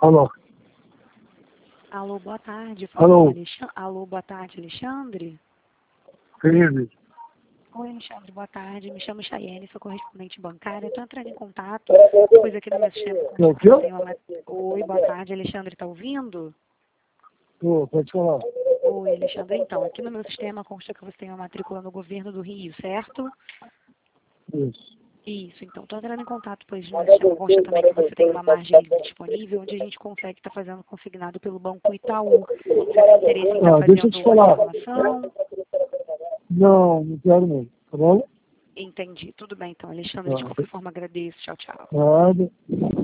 Alô. Alô, boa tarde. Alô. Alô, boa tarde, Alexandre. Querido. Oi, Alexandre, boa tarde. Me chamo Chayene, sou correspondente bancária. Estou entrando em contato, pois aqui no meu sistema... É o quê? Oi, boa tarde, Alexandre, está ouvindo? Pode falar. Oi, Alexandre, então, aqui no meu sistema consta que você tem uma matrícula no governo do Rio, certo? Isso. Isso, então, estou entrando em contato, pois no meu sistema consta também que você tem uma margem livre disponível, onde a gente consegue estar fazendo consignado pelo Banco Itaú. Você tem interesse em estar Deixa eu fazendo te uma falar. simulação? Não quero não. Tá bom? Entendi. Tudo bem, então, Alexandre, de qualquer forma, agradeço. Tchau, tchau. Nada.